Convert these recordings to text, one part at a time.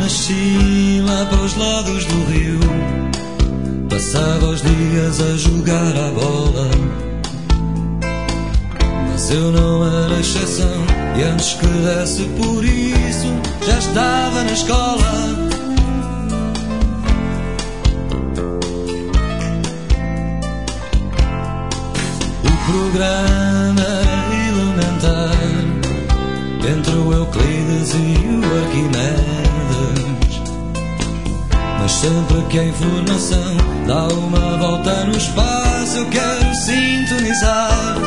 nasci lá para os lados do rio. Passava os dias a jogar à bola, mas eu não era exceção. E antes que desse por isso, já estava na escola. O programa era elementar, entre o Euclides e o Arquimedes. Mas sempre que a informação dá uma volta no espaço, eu quero sintonizar.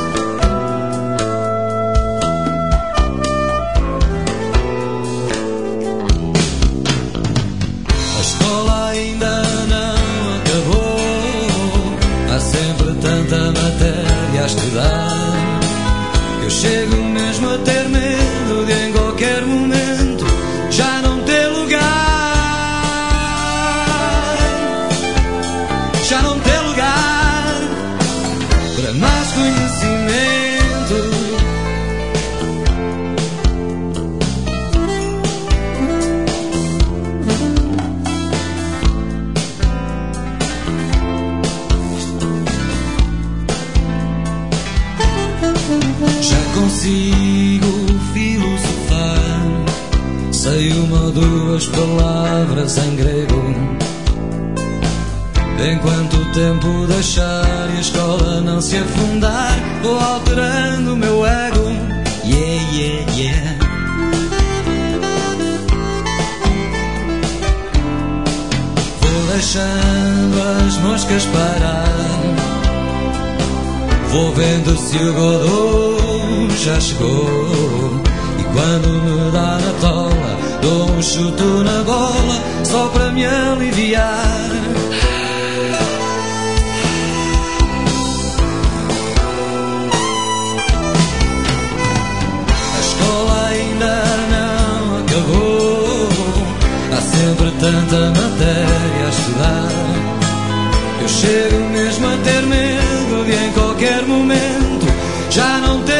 A escola ainda não acabou, há sempre tanta matéria a estudar. Eu chego mesmo a ter medo de em qualquer momento já não ter lugar. Já não ter lugar para mais conhecimento. Já consigo filosofar, sei uma ou duas palavras em grego. Enquanto o tempo deixar e a escola não se afundar, vou alterando o meu ego. Yeah, yeah, yeah. Vou deixando as moscas parar, vou vendo se o Godot já chegou. E quando me dá na tola, dou um chute na bola, só para me aliviar. A escola ainda não acabou, há sempre tanta matéria a estudar. Eu chego mesmo a ter medo de em qualquer momento já não ter